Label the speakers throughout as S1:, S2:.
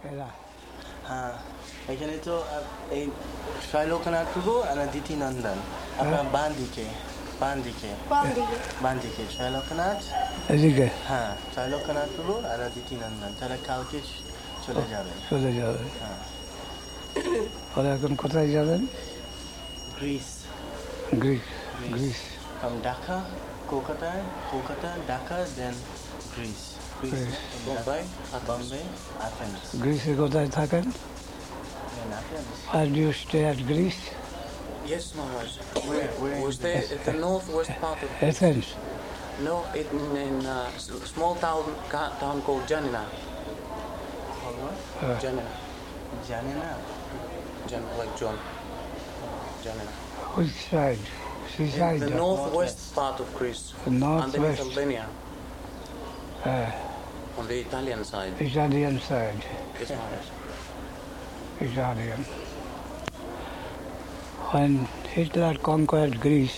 S1: এরা
S2: হ্যাঁ, এখানে তো এই ত্রৈলোক্যনাথ প্রভু আর দিতি নন্দন আপনার বাঁ দিকে ত্রৈলোক্যনাথ,
S1: এদিকে
S2: হ্যাঁ ত্রৈলোক্যনাথ প্রভু আর দিতি নন্দন, তারা কালকে চলে যাবেন।
S1: চলে যাবে।
S2: হ্যাঁ,
S1: ওরা এখন কোথায় যাবেন?
S2: Greece.
S1: Greece. Greece
S2: From Dhaka, Kolkata, Dhaka, then Greece.
S1: Greece.
S2: Bombay, Athens.
S1: গ্রিসে কোথায় থাকেন?
S2: In Athens.
S1: Where do you stay at Greece?
S3: Yes, Maharaj.
S2: Where
S3: Was
S2: in
S3: there at the northwest part of
S1: Athens.
S3: No, in a small town called Janina.
S2: Called what?
S3: Janina.
S2: Janina.
S3: Like John. Janina.
S1: Which side? Seaside.
S3: The northwest part of Greece.
S1: The northwest.
S3: Underneath Albania.
S1: uh,
S3: On the Italian side.
S1: Italian side.
S3: Yes, Maharaj.
S1: Italian. When Hitler conquered Greece,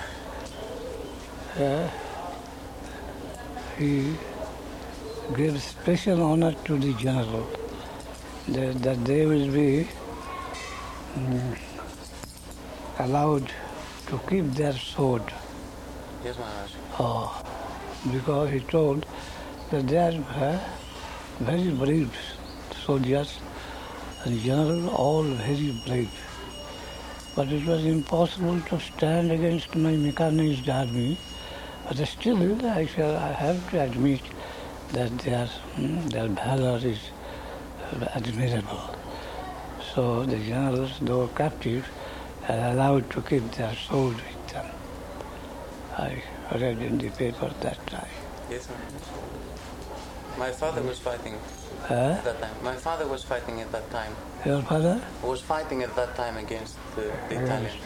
S1: he gave special honor to the general that they will be allowed to keep their sword.
S3: Yes, Maharaj.
S1: Because he told that they are very brave soldiers and general all very brave. But it was impossible to stand against my mechanized army. But still, I have to admit that their valor is admirable. So the generals, though captive, are allowed to keep their sword with them. I read in the paper that time.
S3: Yes, Maharaj. My father was fighting
S1: Huh?
S3: at that time. My father was fighting at that time.
S1: Your father?
S3: Was fighting at that time against the Italians.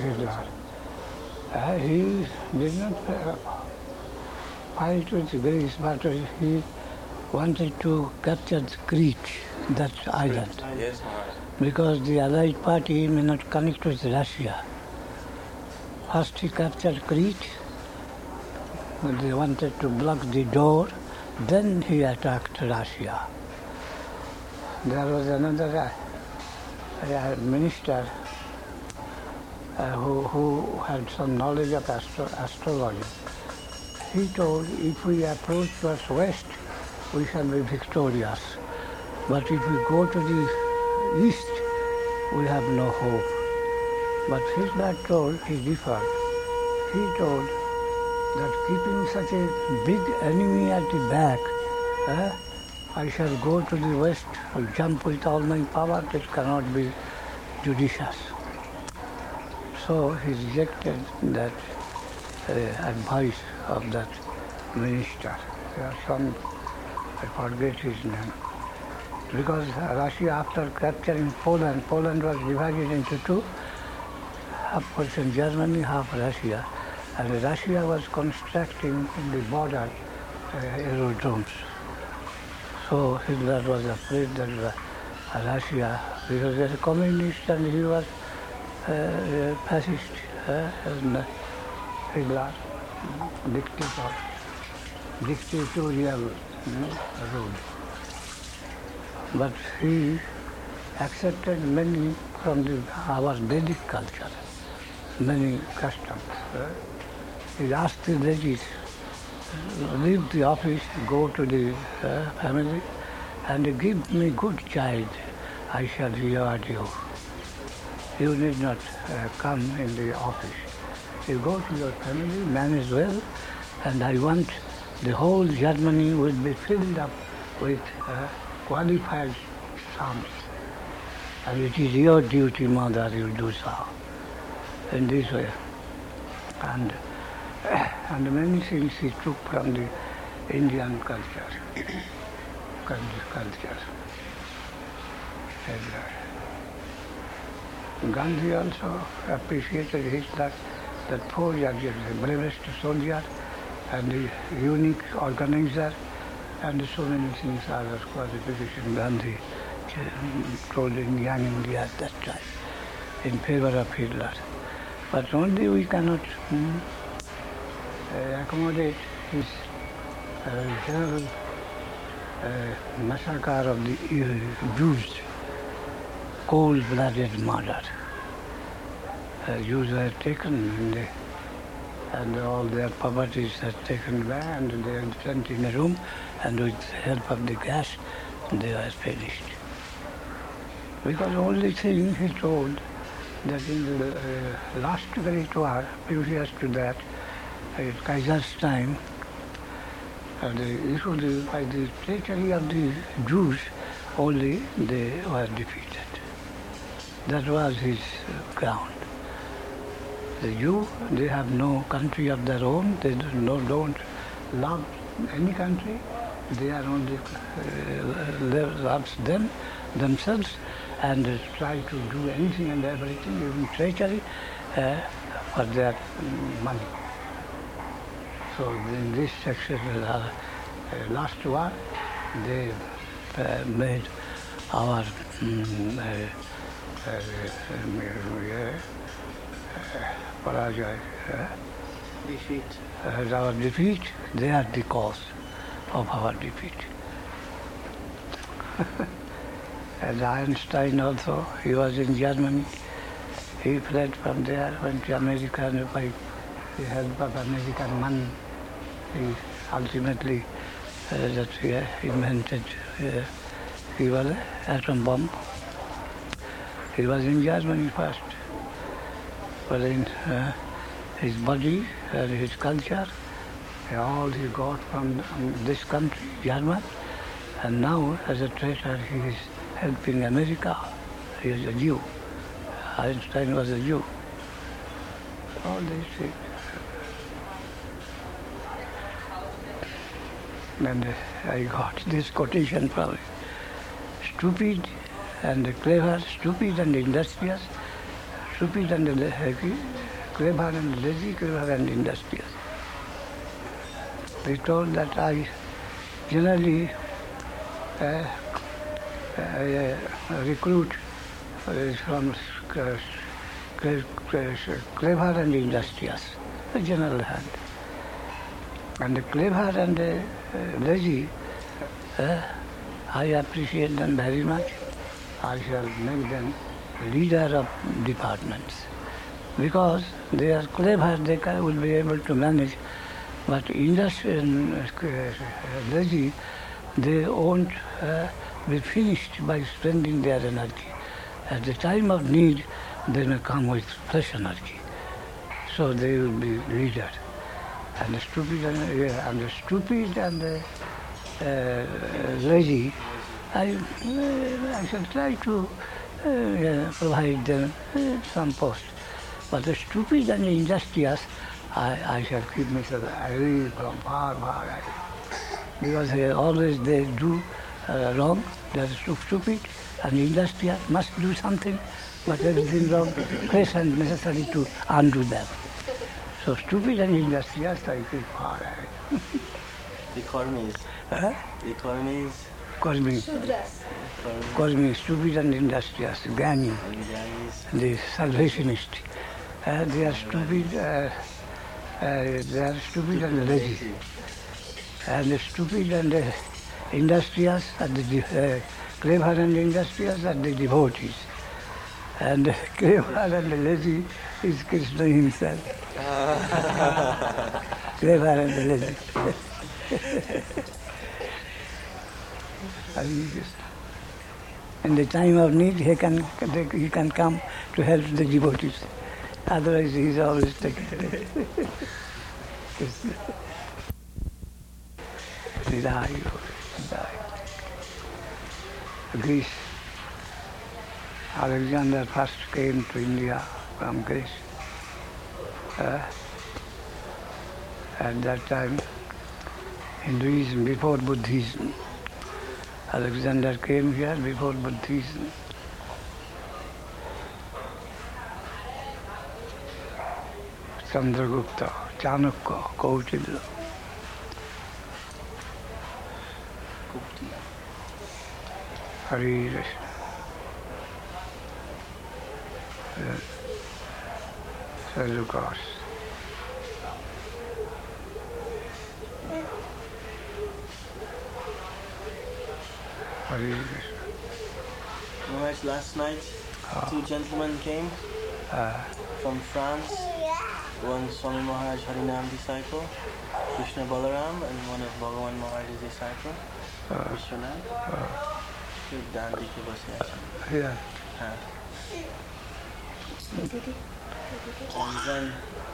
S1: He did not fight with Greece, but he wanted to capture Crete, that island,
S3: Yes, Maharaj.
S1: because the Allied party may not connect with Russia. First he captured Crete, they wanted to block the door, then he attacked Russia. There was another minister who had some knowledge of astrology. He told, if we approach towards west, we shall be victorious. But if we go to the east, we have no hope. But Hitler told, he differed. He told that keeping such a big enemy at the back, I shall go to the west, jump with all my power, that cannot be judicious. So he rejected that advice of that minister. There are some, I forget his name. Because Russia, after capturing Poland was divided into two, half portion Germany, half Russia. And Russia was constructing in the border aerodromes. So Hitler was afraid that Russia, because he was a communist and he was fascist, and Hitler, dictatorial rule. But he accepted many from our Vedic culture, many customs. He asked the ladies, leave the office, go to the family, and give me good child, I shall reward you. You need not come in the office. You go to your family, manage well, and I want the whole Germany will be filled up with qualified sons. And it is your duty, mother, you do so. In this way. And many things he took from the Indian culture. Gandhi also appreciated Hitler, that poor Jagir, the bravest soldier and the unique organizer, and so many things other qualifications Gandhi told in young India at that time in favor of Hitler. But only we cannot accommodate his general massacre of the Jews, cold-blooded murder. Jews were taken and all their properties were taken away and they were sent in a room and with the help of the gas they were finished. Because the only thing he told that in the last great war, previous to that, at Kaiser's time, by the treachery of the Jews, only they were defeated. That was his ground. The Jew, they have no country of their own. They don't love any country. They are only loves themselves, and try to do anything and everything, even treachery, for their money. So in this section, last war, they made our
S2: Defeat.
S1: Our defeat. They are the cause of our defeat. And Einstein also, he was in Germany. He fled from there, went to America, and by the help of American money, he ultimately invented he was an atom bomb. He was in Germany first, but in his body and his culture, all he got from this country, German, and now as a traitor he is helping America. He is a Jew. Einstein was a Jew. All these things. And I got this quotation from him. Stupid and clever, stupid and industrious, stupid and clever and lazy, clever and industrious. He told that I generally recruit from clever and industrious, a general hand. And the clever and lazy, I appreciate them very much. I shall make them leader of departments. Because they are clever, they will be able to manage. But industrious and lazy, they won't be finished by spending their energy. At the time of need, they may come with fresh energy. So they will be leaders. And the stupid and lazy, I shall try to provide them some post. But the stupid and industrious, I shall keep myself away from far away. Because always they do wrong, they are stupid, and industrious must do something, but everything wrong, place and necessary to undo them. So stupid and industrious, I keep far away.
S2: Economies. Economies.
S1: Cosmic, stupid and industrious, Gani, the salvationist. They are stupid and lazy. And the stupid and industrious are the clever and industrious are the devotees. And the clever and lazy is Krishna himself. Clever and lazy. In the time of need, he can come to help the devotees. Otherwise, he is always taken away. Greece. Alexander first came to India from Greece. At that time, Hinduism before Buddhism. Alexander came here before Buddhism. Chandragupta, Chanakya, Kautilya. Hare Krishna. Seleucus. Hare Krishna.
S2: Maharaj, last night, two gentlemen came from France. One Swami Maharaj Harinam disciple, Krishna Balaram, and one of Bhagavan Maharaj's disciple, Vishwanath. Dandi ke base achen.
S1: Yeah.
S2: And then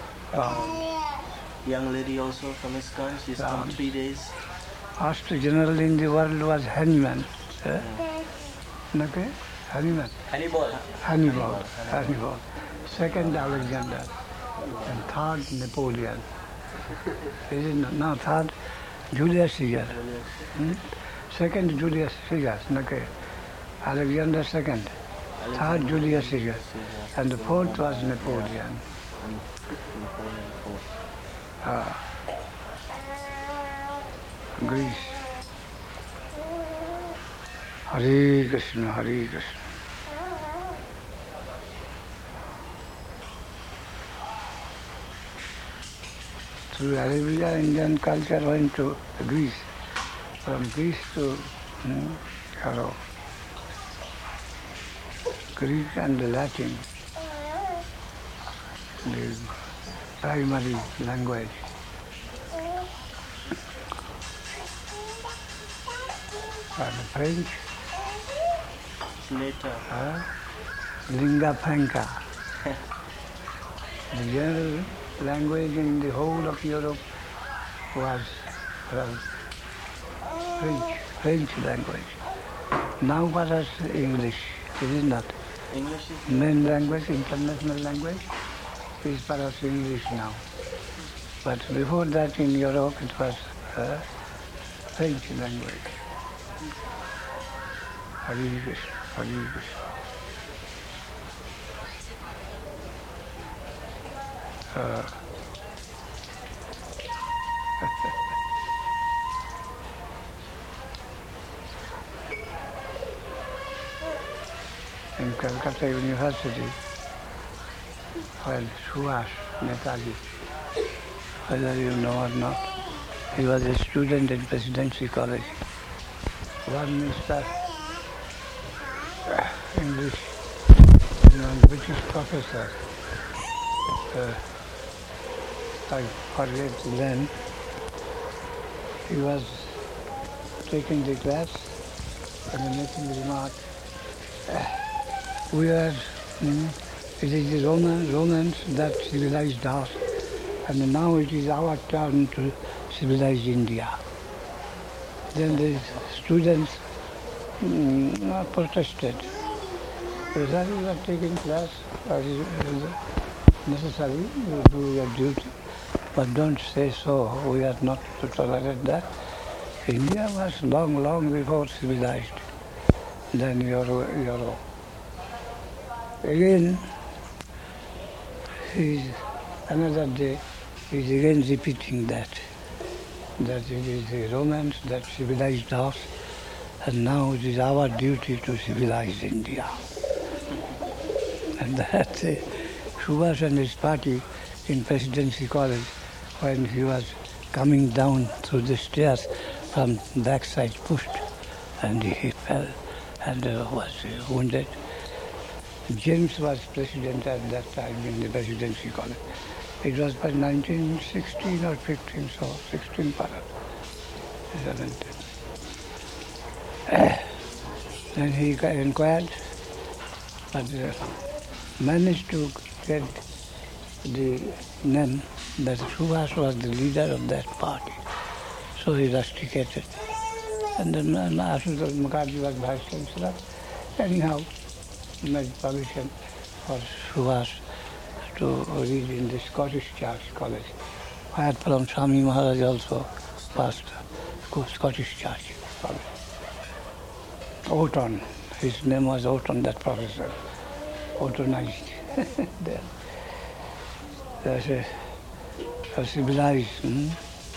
S2: young lady also from ISKCON, she's come 3 days.
S1: First general in the world was Hanuman. Okay? Hanuman. Hannibal. Second Alexander. And third Napoleon. Third Julius Caesar. Second Julius Caesar. Okay. Alexander second. Third Julius Caesar. And the fourth was Napoleon. Greece. Hare Krishna, Hare Krishna. Through Arabia, Indian culture went to Greece. From Greece to Europe. Greek and Latin, the primary language. And French,
S2: Later.
S1: lingua franca. The general language in the whole of Europe was French language. Now what is English? It is not.
S2: English is
S1: Main language, international language, is for us English now. But before that in Europe it was French language. Hare Krishna, Hare Krishna. In Calcutta University, while Subhash Netaji, whether you know or not, he was a student in Presidency College. One Mr. English, British professor, I forget the name, he was taking the class and making the remark, it is the Romans that civilized us, and now it is our turn to civilize India. Then the students protested. Sir, you are taking class, it is necessary, you do your duty, but don't say so, we are not to tolerate that. India was long before civilized than Europe. Again, another day, he is again repeating that it is the Romans that civilized us, and now it is our duty to civilize India. And that Subhash and his party in Presidency College, when he was coming down through the stairs from backside pushed, and he fell and was wounded. James was president at that time in the Presidency College. It was by 1916 or 15, so 16 perhaps, 17. Then he inquired, but managed to get the name that Subhash was the leader of that party. So he rusticated. And then Ashutosh Mukherjee was vice chancellor. Anyhow, made permission for Subhash to read in the Scottish Church College, where from Swami Maharaj also passed Scottish Church College. Oughton, his name was Oughton, that professor, Oughtonized there. That's a civilized,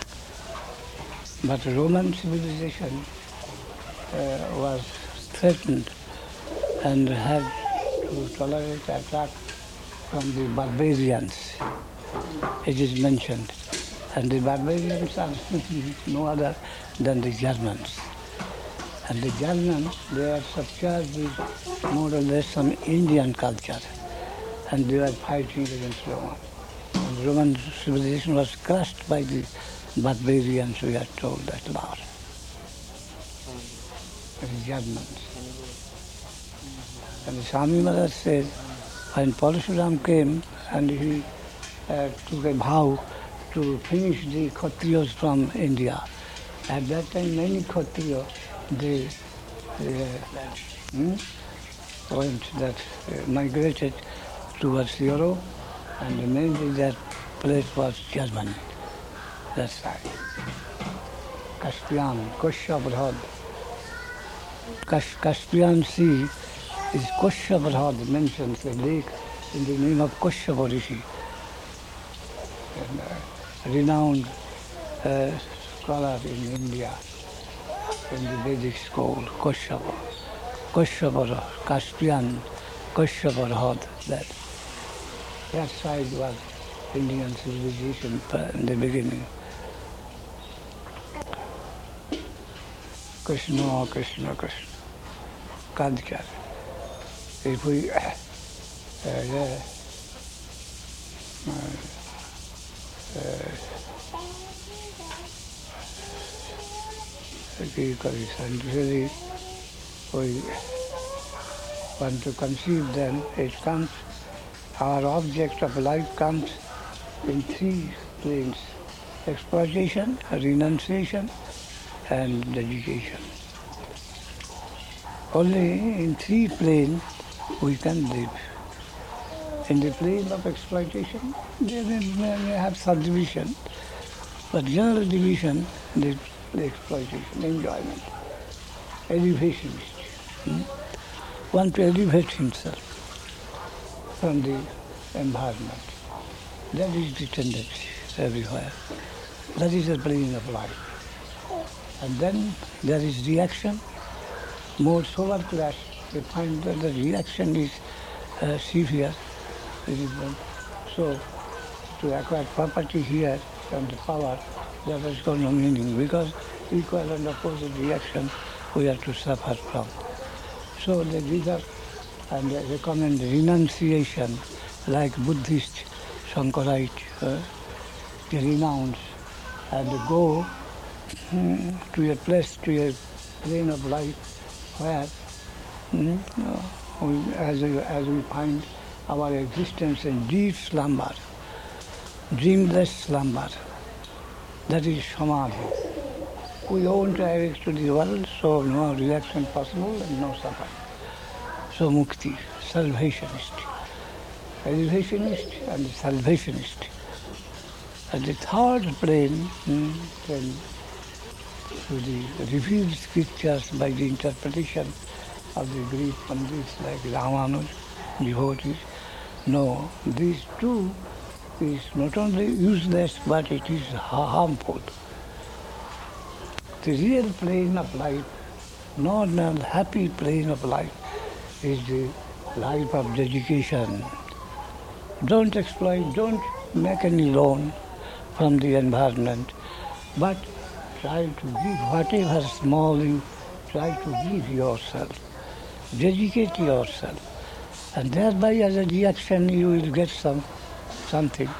S1: but Roman civilization was threatened and had to tolerate attack from the barbarians. It is mentioned. And the barbarians are no other than the Germans. And the Germans, they are subjected with more or less some Indian culture, and they were fighting against Roman. And Roman civilization was crushed by the barbarians, we are told at last. The Germans. And Swami Maharaj said, when Parashuram came and he took a vow to finish the Kshatriyas from India, at that time many Kshatriyas, they migrated towards Europe, and mainly that place was Germany, that side. Caspian, Kushabrahad. Caspian Sea is Kushabrahad, mentions a lake in the name of Kushabha Rishi, a renowned scholar in India, in the Vedic school, Kushabha. Kushabha, Caspian, Kushabrahad, that side was Indian civilization in the beginning. Krishna, Krishna, Krishna. Culture. If we really we want to conceive, then it comes, our object of life comes in three planes: exploitation, renunciation, and dedication. Only in three planes we can live. In the plane of exploitation, they may have subdivision, but general division, the exploitation, enjoyment, elevationist. Want to elevate himself from the environment. That is the tendency everywhere. That is the plane of life. And then there is reaction. More solar class, they find that the reaction is severe. So, to acquire property here and the power, that has got no meaning, because equal and opposite reaction we have to suffer from. So they give up and they recommend renunciation, like Buddhist, Shankarite, they renounce and go to a place, to a plane of life where, as we find our existence in deep slumber, dreamless slumber, that is samadhi. We won't awake to the world, so no reaction possible and no suffering. So mukti, salvationist, elevationist and salvationist. And the third plane, then to the revealed scriptures by the interpretation of the Greek Pandits like Ramanuj, devotees. No, these two is not only useless, but it is harmful. The real plane of life, normal, happy plane of life, is the life of dedication. Don't exploit, don't make any loan from the environment, but try to give whatever small you try to give yourself. Dedicate yourself. And thereby as a reaction you will get something.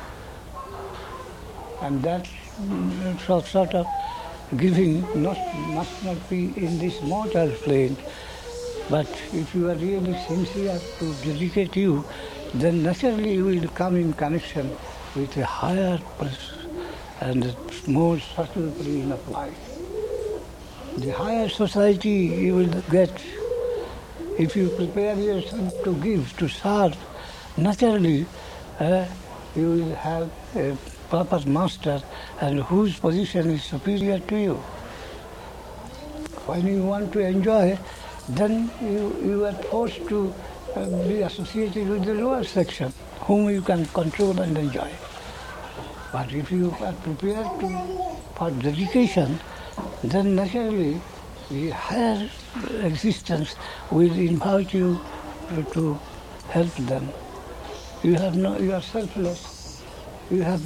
S1: And that sort of giving must not be in this mortal plane. But if you are really sincere to dedicate you, then naturally you will come in connection with a higher and more subtle plane of life. The higher society you will get if you prepare yourself to give, to serve. Naturally, you will have a proper master and whose position is superior to you. When you want to enjoy, then you are forced to be associated with the lower section, whom you can control and enjoy. But if you are prepared for dedication, then naturally the higher existence will invite you to help them. You are selfless. You have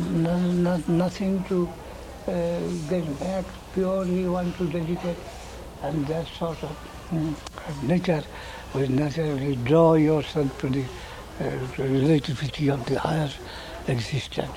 S1: nothing to get back. Purely want to dedicate And that sort of nature will naturally draw yourself to the relativity of the higher existence.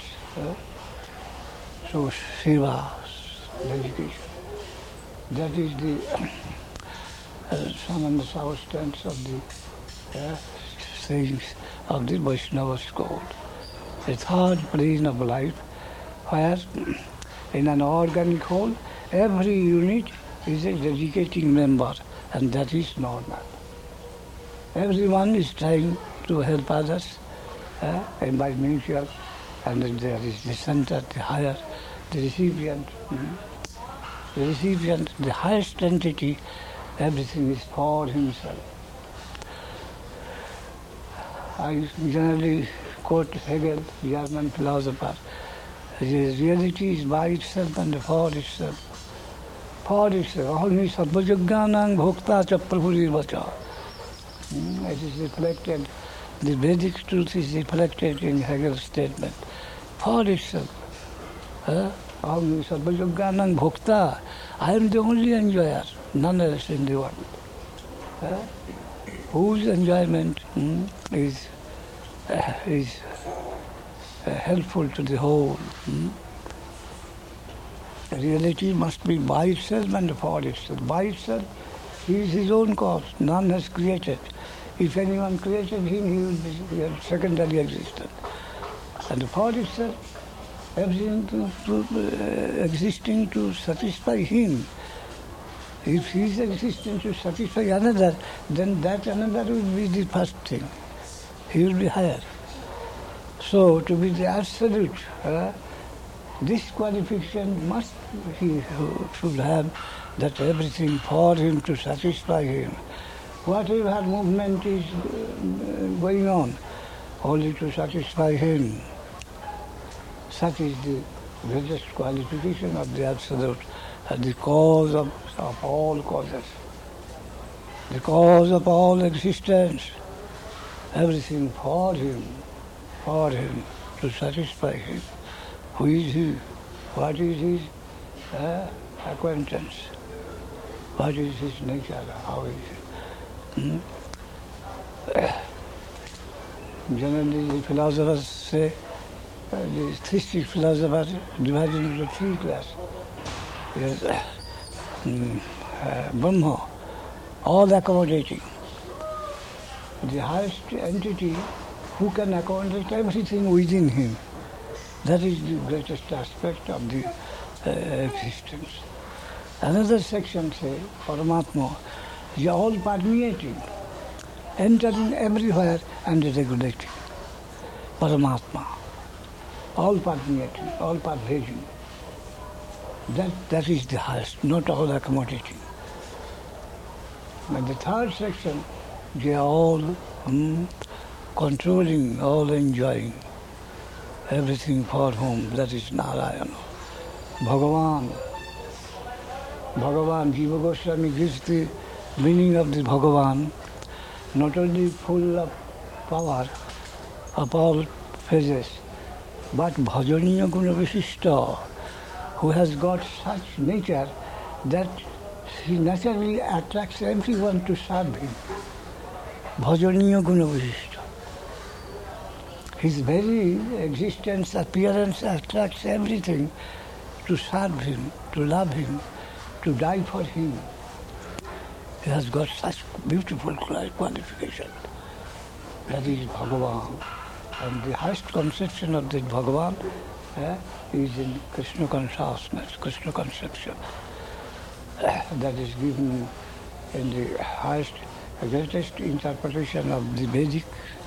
S1: So Shiva, dedication. That is the some and the substance of the sayings of the Vaishnava school. A third plane of life where in an organic whole, every unit is a dedicating member, and that is normal. Everyone is trying to help others by mutual, and there is the center, the higher, the recipient. The recipient, the highest entity, everything is for himself. I generally quote Hegel, German philosopher. The reality is by itself and for itself. For itself. Only Sarvajagyanang Bhokta Cha Prabhurirvacha. It is reflected, the Vedic truth is reflected in Hegel's statement. For itself. Only Sarvajagyanang Bhokta. I am the only enjoyer, none else in the world. Whose enjoyment is helpful to the whole. Reality must be by itself and for itself. By itself, he is his own cause. None has created. If anyone created him, he will be a secondary existence. And for itself, everything existing to satisfy him. If he is existing to satisfy another, then that another will be the first thing. He will be higher. So, to be the absolute, this qualification must he should have, that everything for him to satisfy him. Whatever movement is going on, only to satisfy him. Such is the greatest qualification of the Absolute, the cause of all causes, the cause of all existence, everything for him, to satisfy him. Who is he? What is his acquaintance? What is his nature? How is it? Generally, the philosophers say, the theistic philosophers divided into three classes. Yes, Brahma, all accommodating. The highest entity who can accommodate everything within him. That is the greatest aspect of the existence. Another section says, Paramatma, is all permeating, entering everywhere and regulating. Paramatma, all permeating, all pervading. That is the highest, not all accommodating. And the third section, they are all controlling, all enjoying, everything for whom, that is Narayana. Bhagavan, Jiva Goswami gives the meaning of the Bhagavan, not only full of power of all phases, but Bhajaniya Guna Visishta, who has got such nature that he naturally attracts everyone to serve him. Bhajaniya Guna Visishta. His very existence, appearance attracts everything to serve him, to love him, to die for him. He has got such beautiful qualification. That is Bhagavan. And the highest conception of this Bhagavan is in Krishna consciousness, Krishna conception. That is given in the highest, greatest interpretation of the Vedic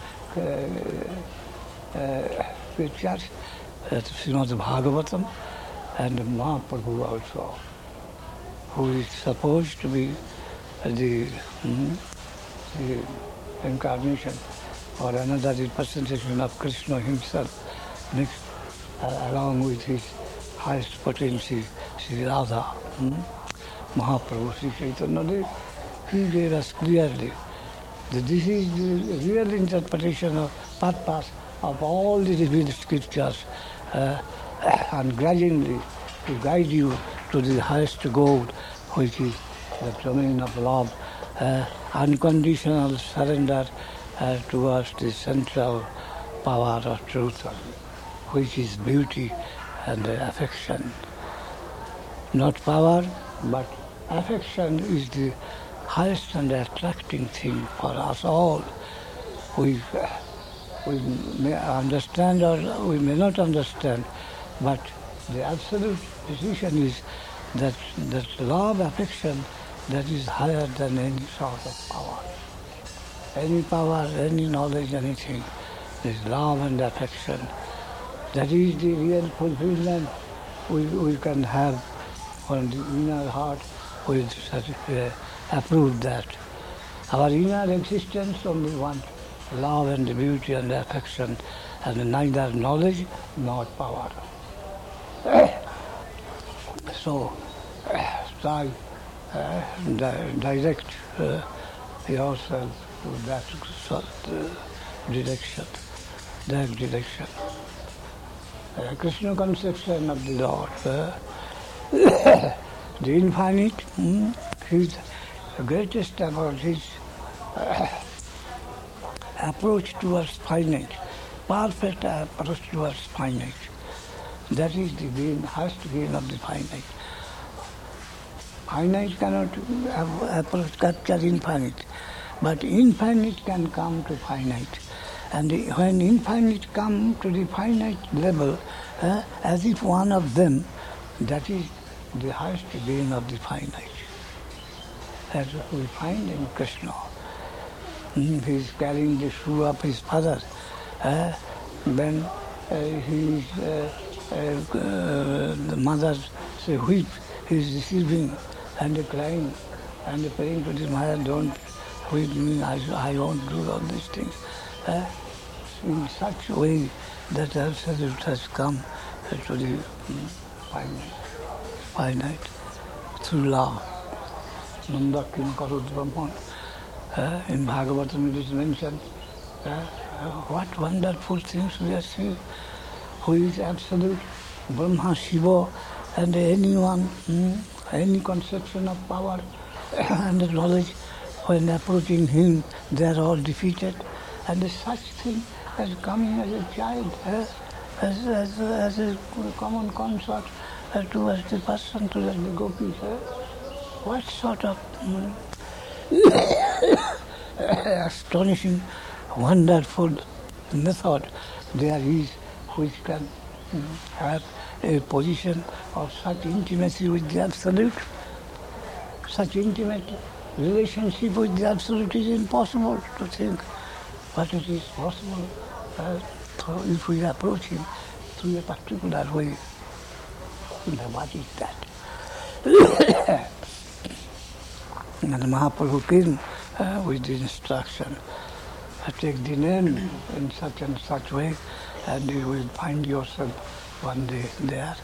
S1: scriptures, Srimad Bhagavatam, and Mahaprabhu also, who is supposed to be the incarnation or another representation of Krishna himself, mixed along with his highest potency, Sri Radha, Mahaprabhu, Sri Chaitanya Dev. He gave us clearly that this is the real interpretation of purpose of all the revealed scriptures, and gradually to guide you to the highest goal, which is the domain of love, unconditional surrender towards the central power of truth, which is beauty and affection. Not power, but affection is the highest and attracting thing for us all. We may understand or we may not understand, but the absolute decision is that love, affection, that is higher than any sort of power. Any power, any knowledge, anything, is love and affection. That is the real fulfillment we can have on the inner heart. We approve that. Our inner existence only wants love and beauty and affection, and neither knowledge nor power. So, try direct yourself to that direction, Krishna conception of the Lord. The infinite, his greatest about his approach towards finite, perfect approach towards finite. That is the gain, highest gain of the finite. Finite cannot capture infinite, but infinite can come to finite. And when infinite come to the finite level, as if one of them, that is the highest gain of the finite. As we find in Krishna. He is carrying the shoe of his father. When the mother weep, he is receiving and crying and praying to the mother, don't whip me, I won't do all these things. In such a way that absolute has come to the finite through love. Nandakim Karud Brahman. In Bhagavatam it is mentioned, what wonderful things we are seeing. Who is absolute, Brahma, Shiva, and anyone, any conception of power and knowledge, when approaching him, they are all defeated. And such thing as coming as a child, as a common consort towards the person, towards the gopis. What sort of astonishing, wonderful method there is which can have a position of such intimacy with the Absolute. Such intimate relationship with the Absolute is impossible to think, but it is possible if we approach him through a particular way. What is that? And Mahaprabhu came with the instruction, take the name in such and such way, and you will find yourself one day there.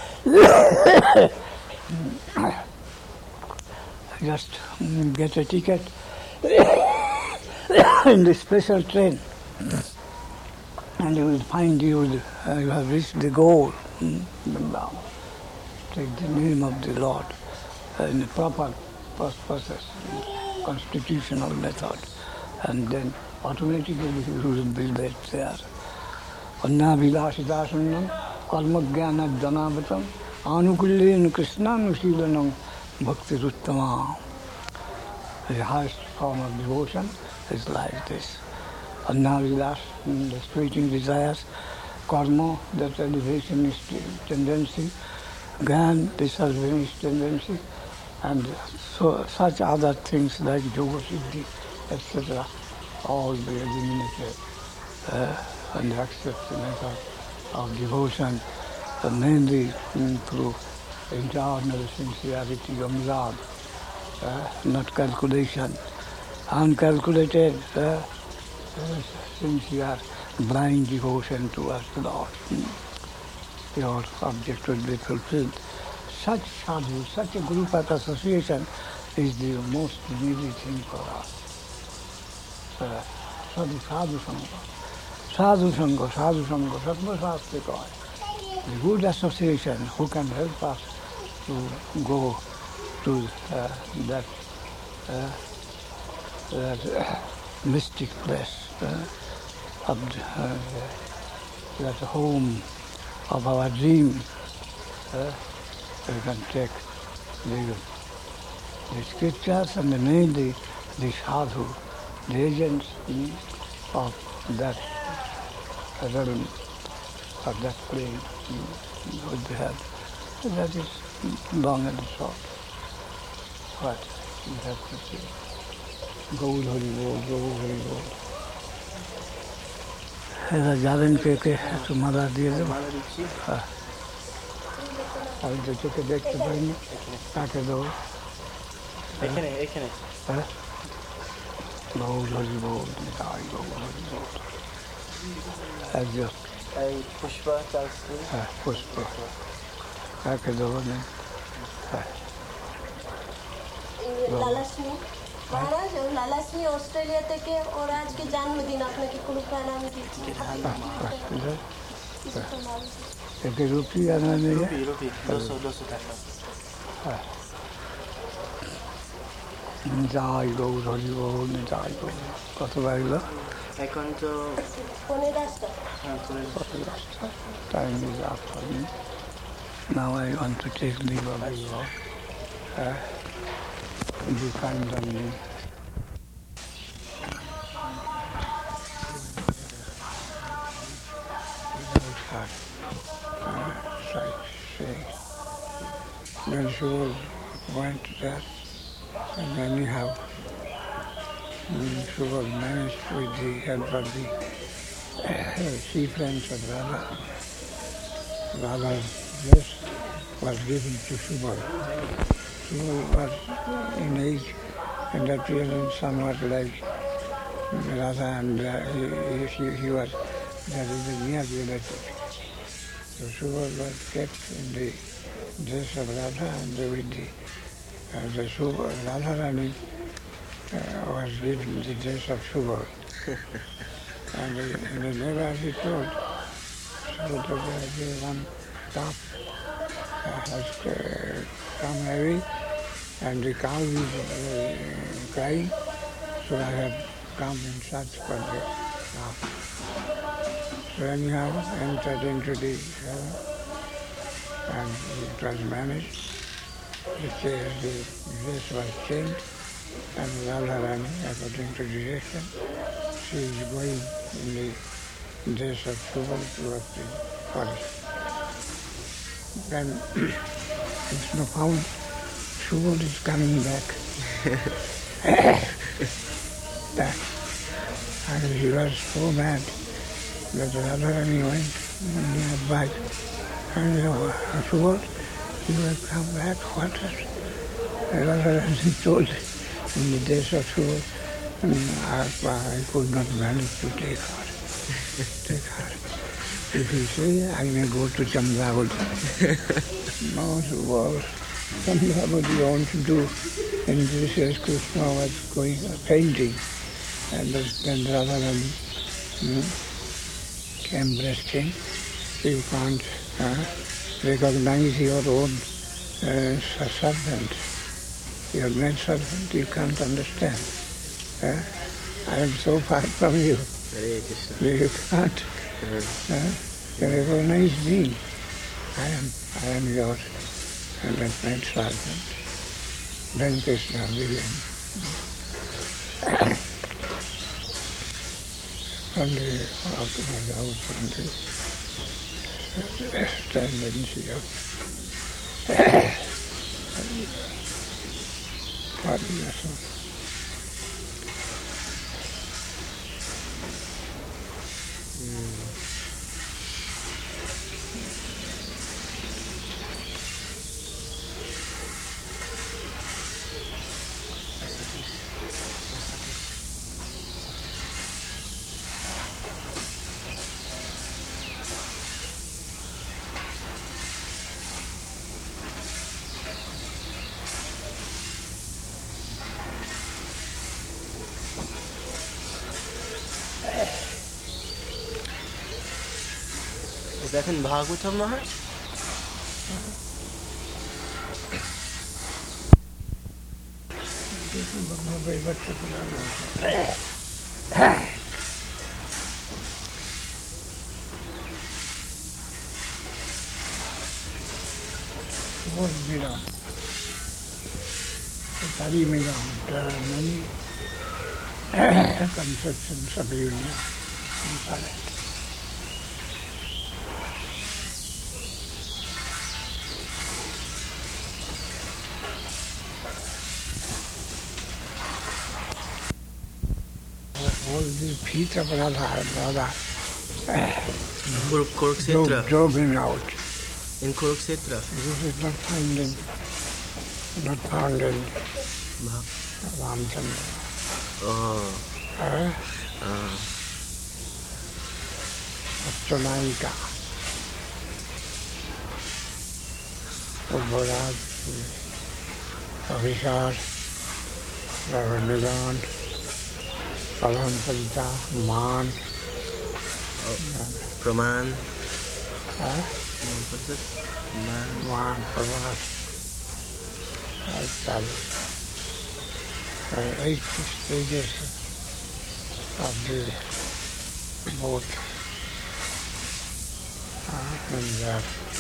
S1: Just get a ticket in the special train, and you will find you have reached the goal. Take the name of the Lord in a proper process, constitutional method, and then automatically you will be there. Anna vilashidasanam karma jnana janavatam anukulyen krishnanushilanam bhakti ruttama. The highest form of devotion is like this. Anna vilas, the fleeting desires, karma, that elevationist tendency, Gyan, the service tendency, and so such other things like yoga siddhi, etc., all be eliminated and accept the method of devotion, mainly through internal sincerity of love, not calculation, uncalculated, sincere, blind devotion towards the Lord. Your object will be fulfilled. Such sadhu, such a group of association is the most needy thing for us. Sadhu Sangha, Sattva Shastra called. The good association who can help us to go to that mystic place of that home of our dream. You can take the scriptures and mainly the sadhu, the agents of that realm, of that plane, would have. That is long and short. But you have to say, gold, holy gold, gold, holy gold. এরা যাবেন কে কে একটু মালা দিয়ে দেবো।
S2: মালা দিচ্ছি।
S1: হ্যাঁ, আমি তো চোখে দেখতে পাইনি, কাকে দেবো?
S2: এখানে এখানে।
S1: হ্যাঁ, gold, holy gold, Nitai gold, holy gold. একজন,
S2: এই পুষ্পা চার্লস।
S1: হ্যাঁ, পুষ্প, কাকে দেবো না? হ্যাঁ,
S4: লালা সিং মহারাজ, লালা সিং অস্ট্রেলিয়া থেকে, ওর আজকে জন্মদিন, আপনাকে কোনো প্রণাম দিচ্ছি।
S1: একে রুটি আনা নেই।
S2: রুপি রুপি 200 টাকা।
S1: যাই গৌর হরি গৌর, যাই গৌর। কত লাগলো?
S2: এখন তো
S4: ফোনে রাস্তা
S2: হ্যাঁ করে
S1: Time is up for me. Now I want to take leave of you all. Be kind on me. When she went there, and anyhow, she was managed with the help of the sea friends of Radha. Radha's dress was given to Subal. Subal was in age and appearance somewhat like Radha, and he was that is a near relative. So Subal was kept in the dress of Radha, and with the Subal, Radha Rani was given the dress of Subal. And the never he told, so the one calf has come heavy, and the cow is crying, so I have come in search for the calf. So anyhow, entered into the cell, and it was managed. The dress was changed, and Radharani, according to direction, she is going in the dress of Subal towards the forest. Then Krishna found Subal is coming back. And he was so mad that Radharani went nearby. And Subal, you have come back, what is? Radharani told in the dress of Subal, I could not manage to take her. If you say, I may go to Chandravati. No, Subal, Chandravati you want to do. And this year Krishna was going painting. And then Radharani came breasting. You can't recognize your own servant, your maid servant, you can't understand. I am so far from you. You can't recognize me. I am your maid servant. Then Krishna began. From the house, from the tendency of Padmasana.
S2: Is that in Bhagavatam, Maharaj?
S1: Study me on many conceptions of union in Palette. All the feet of Radha
S2: Kurukshetra.
S1: jogging out.
S2: In Kurukshetra.
S1: This is not found in Ramchandra.
S2: Oh.
S1: Astronautica. Bharaj, Avishar, Ravanigan, Palamparita, Man.
S2: Praman.
S1: What's
S2: it?
S1: Man, Paras. Like that. 8 stages of the boat. And that.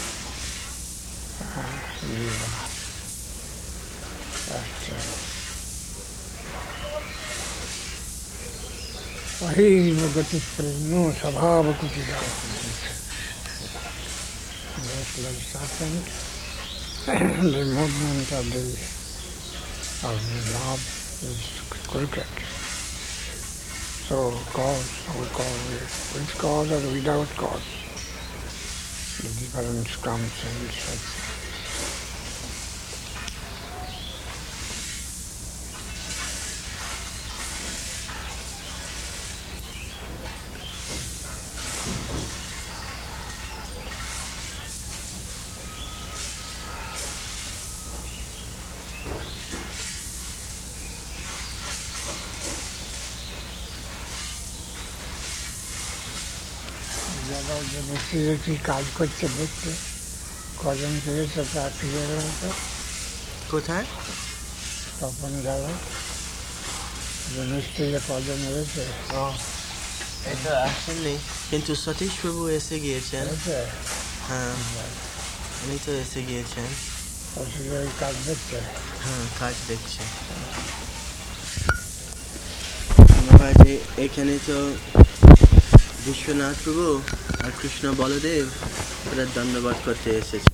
S1: वही गति प्रेमो स्वभाव कुछ the movement of the knob is cricket. So cause, we call it, with cause or without cause. The difference comes in such. মিস্ত্রি কাজ করছে দেখতে কজন পেয়েছে তা ফিরে গেল তো
S2: কোথায়
S1: তখন গেল মিস্ত্রি কজন রয়েছে
S2: এটা আসেননি কিন্তু সতীশ প্রভু এসে গিয়েছেন হ্যাঁ উনি তো এসে গিয়েছেন
S1: কাজ দেখছে
S2: হ্যাঁ কাজ দেখছে মহারাজ এখানে তো বিশ্বনাথ প্রভু আর কৃষ্ণ বলদেব তারা ধন্যবাদ করতে এসেছে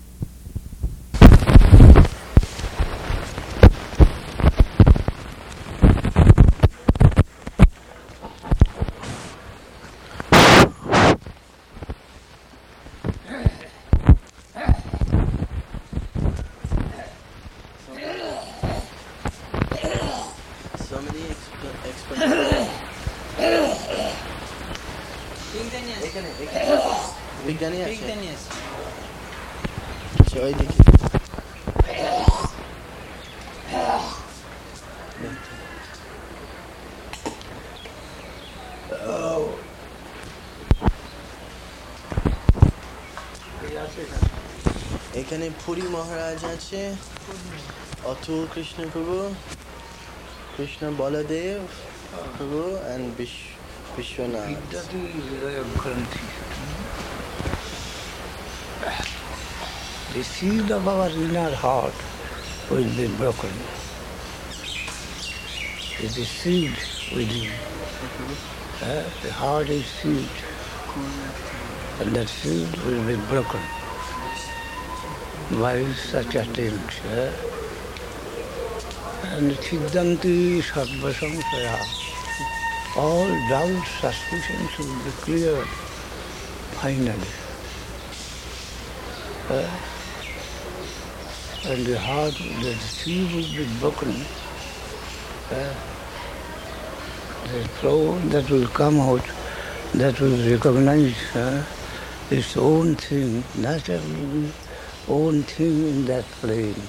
S2: এখানে পুরী মহারাজ আছে অতুল কৃষ্ণ প্রভু কৃষ্ণ বলদেব প্রভু and Vishwanath.
S1: The seed of our inner heart will be broken. It is seed within. The heart is seed. And that seed will be broken by such attempts. And Siddhanti Sarva Samsaya. All doubts, suspicions will be cleared finally. And the heart, the seed will be broken. The flow that will come out, that will recognize its own thing, naturally own thing in that plane.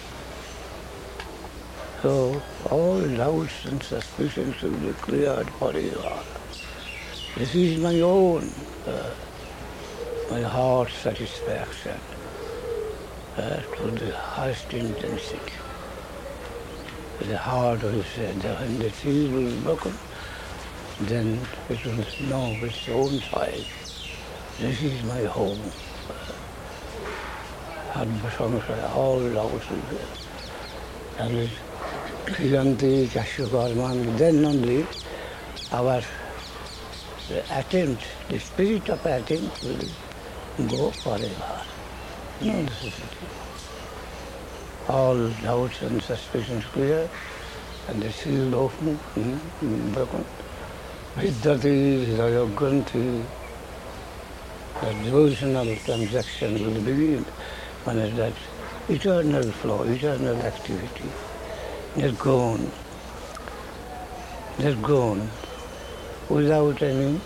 S1: So all doubts and suspicions will be cleared forever. This is my own, my heart's satisfaction to the highest intensity. the heart was, when the seal was broken, then it will know its own side. This is my home. And the songs are all out. And Kriyanti, Kashukarman, then only our attempt, the spirit of attempt will go forever. No necessity. All doubts and suspicions clear, and the seal open, broken. Vidyati, Hridayogranthi, the devotional transaction will begin when that eternal flow, eternal activity. They're gone without any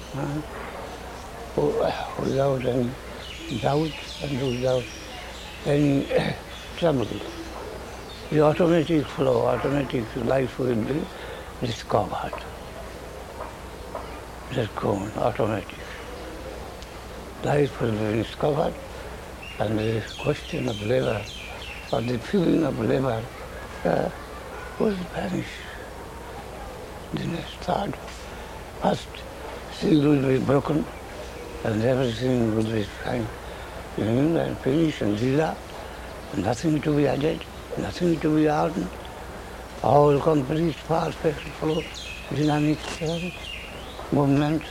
S1: doubt and without any trouble. The automatic flow, automatic life will be discovered. They're gone, automatic. Life will be discovered, and the question of labor, or the feeling of labor, will vanish. The next thought, first seal will be broken, and everything will be fine, and finished, and lila, nothing to be added, nothing to be added, all complete, perfect flow, dynamic movement.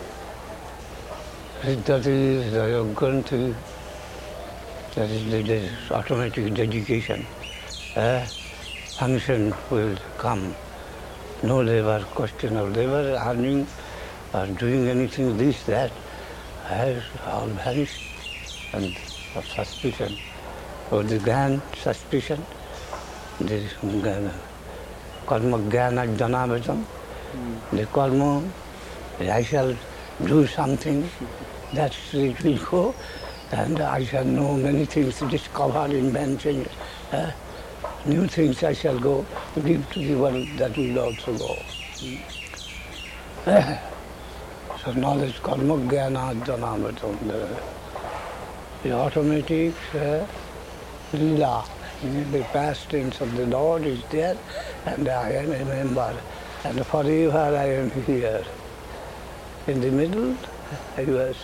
S1: Vidyati, Hridayogranthi, that is the automatic dedication. Function will come. No labor, question of labor, earning, or doing anything, this, that, has all vanished. And of suspicion, or the grand suspicion, the karma jnana janamatam, the karma, I shall do something, that it will go, and I shall know many things to discover, invention, new things I shall go, give to the world that will also go. So knowledge, karma, jnana, janamatam, the automatic lila, the past tense of the Lord is there, and I am a member, and forever I am here. In the middle, I was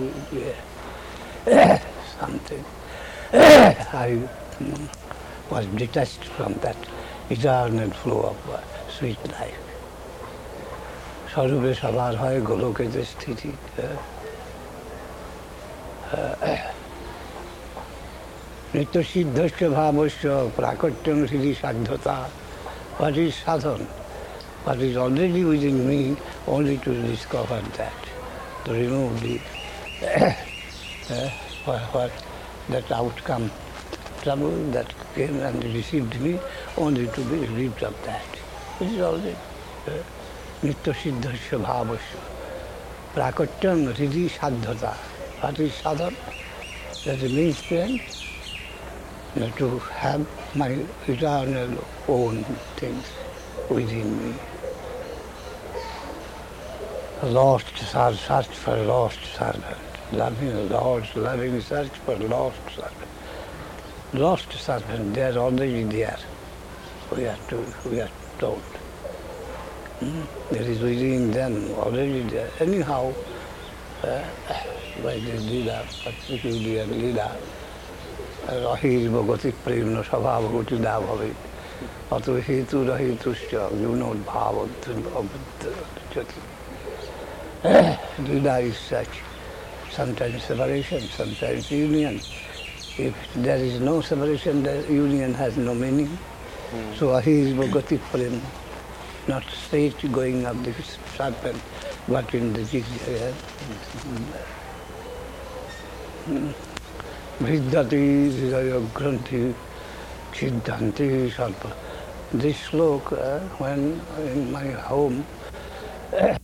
S1: something. I was detached from that eternal flow of sweet life. Sarube sabar hoy golokete sthiti. Nitya siddhasya bhavasya prakartyam siddhi sadhyata. What is sadhan? What is already within me, only to discover that, to remove the that outcome, trouble that came and received me, only to be relieved of that. It is already nitya siddhasya bhavasya prakartyam siddhi sadhyata. What is sadhan? That means then to have my eternal own things within me. Lost search for lost servant. Loving Lord's loving search for lost servant. Lost servant, they are already there. We are told. There is within them already there. Anyhow, by the Lila, particularly in Lila, Rahir Bhagati Premna Sabha Bhagati Dabhavi. Ato Hetu Rahitusya, you know Bhava Jati. Lila is such. Sometimes separation, sometimes union. If there is no separation, the union has no meaning. So Ahir Bhagati Prem, not straight going up the serpent, but in the zigzag. Vidyati, Hridayogranthi, Siddhanti, Sarpa. This sloka, when in my home,